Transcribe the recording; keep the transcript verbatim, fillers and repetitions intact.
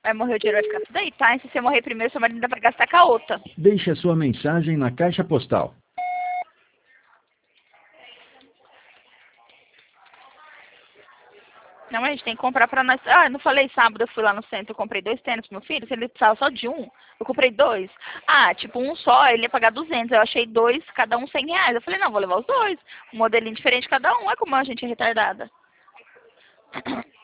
Vai morrer, o dinheiro vai ficar tudo aí, tá? E se você morrer primeiro, seu marido ainda vai gastar com a outra. Deixe a sua mensagem na caixa postal. Não, a gente tem que comprar pra nós. Ah, eu não falei sábado, eu fui lá no centro, eu comprei dois tênis pro meu filho, se ele precisava só de um, eu comprei dois. Ah, tipo, um só, ele ia pagar duzentos, eu achei dois, cada um cem reais. Eu falei, não, vou levar os dois, um modelinho diferente cada um, é como a gente é retardada.